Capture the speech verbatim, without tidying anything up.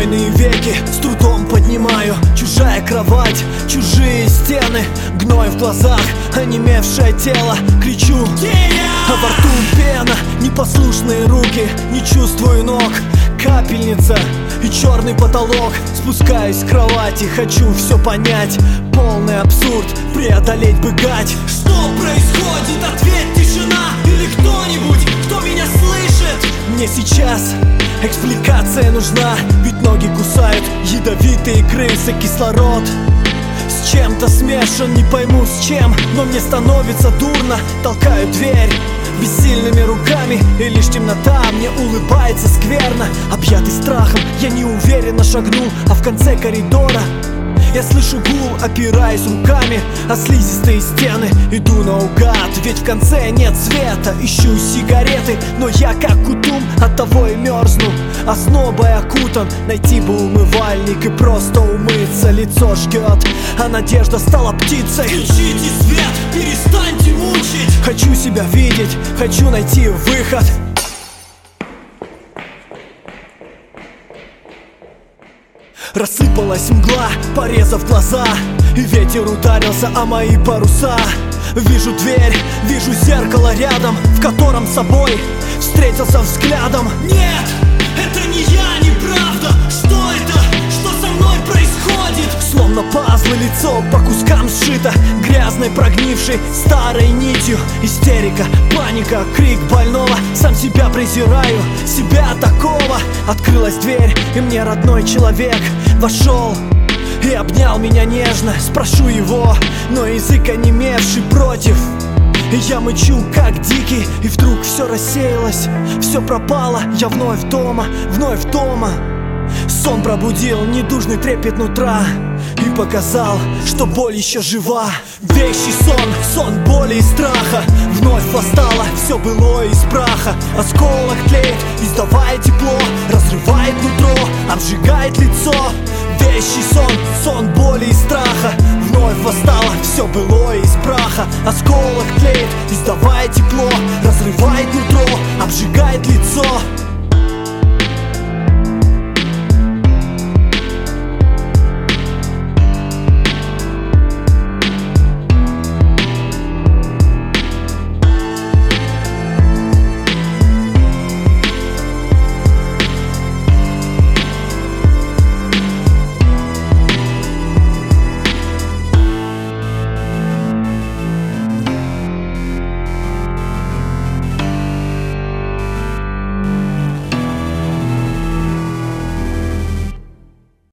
Беспокойные веки с трудом поднимаю. Чужая кровать, чужие стены, гной в глазах, онемевшее тело. Кричу, а во рту пена, непослушные руки, не чувствую ног. Капельница и черный потолок. Спускаюсь с кровати, хочу все понять. Полный абсурд, преодолеть бы гать. Что происходит? Ответь, тишина. Или кто-нибудь, кто меня слышит? Мне сейчас экспликация нужна, ведь ноги кусают ядовитые крысы. Кислород с чем-то смешан, не пойму с чем, но мне становится дурно. Толкаю дверь бессильными руками, и лишь темнота мне улыбается скверно. Объятый страхом, я неуверенно шагнул, а в конце коридора я слышу гул, опираясь руками о слизистые стены. Иду наугад, ведь в конце нет света. Ищу сигареты, но я как кутум, оттого и мерзну. Оснобой окутан, найти бы умывальник и просто умыться. Лицо жгет, а надежда стала птицей. Включите свет, перестаньте мучить. Хочу себя видеть, хочу найти выход. Рассыпалась мгла, порезав глаза, и ветер ударился о мои паруса. Вижу дверь, вижу зеркало рядом, в котором с собой встретился взглядом. Нет, это не я, неправда. Что это? Что со мной происходит? Словно пазлы, лицо по кускам сшито грязной, прогнившей старой нитью. Истерика, паника, крик больного. Сам себя презираю, себя такого. Открылась дверь, и мне родной человек вошел и обнял меня нежно. Спрошу его, но язык онемевший против. И я мычу, как дикий, и вдруг все рассеялось, все пропало. Я вновь дома, вновь дома. Сон пробудил недужный трепет нутра и показал, что боль еще жива. Вещий сон, сон боли и страха. Вновь восстало все былое из праха. Осколок тлеет, издавая тепло, разрывает нутро, обжигает лицо. Вещий сон, сон боли и страха. Вновь восстало все былое из праха. Осколок тлеет, издавая тепло, разрывает нутро, обжигает лицо.